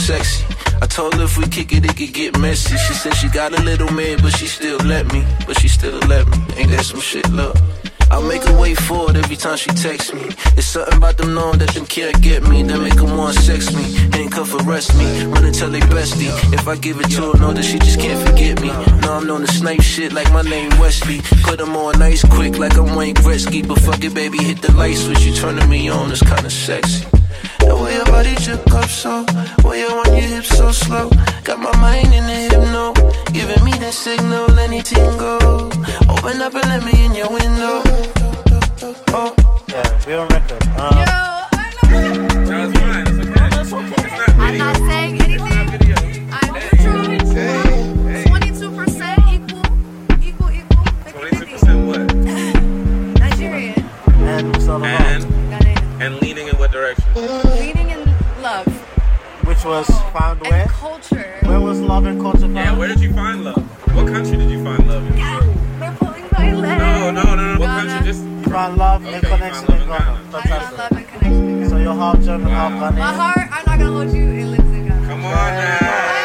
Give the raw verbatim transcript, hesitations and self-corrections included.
sexy. I told her if we kick it, it could get messy. She said she got a little man, but she still let me. But she still let me. Ain't that some shit, look? I make her wait for it every time she texts me. It's something about them knowing that them can't get me. That make them want sex me, handcuff arrest me, run and tell they bestie. If I give it to her, know that she just can't forget me. Know I'm known to snipe shit like my name Wesley. Put them on nice quick like I'm Wayne Gretzky. But fuck it, baby, hit the light switch. You turning me on, it's kinda sexy. The way your body jerk up so, way you want your hips so slow. Got my mind in the hypno, giving me the signal, anything go. Open up and let me in your window. Oh. Yeah, we on record. Um, Yo, I know. No, it's fine. It's okay. That's okay. It's not video. I'm not saying anything. It's not video. I'm neutral. Hey, hey. twenty-two percent equal, equal, equal. twenty-two percent what? Nigerian. and we saw the And, Ghanaian. and leaning in what direction? Leading in love which was found where? and culture. Where was love and culture found? Yeah, where did you find love? What country did you find love in? They're pulling my leg. No, no, no, no. What Ghana. country? Just You found love and Okay, you connection found in love in Ghana. Ghana. I found Fantastic. love and connection in So Ghana. you're half German, half Wow. Ghanaian. My heart, I'm not gonna hold you, it lives in Ghana. come on now.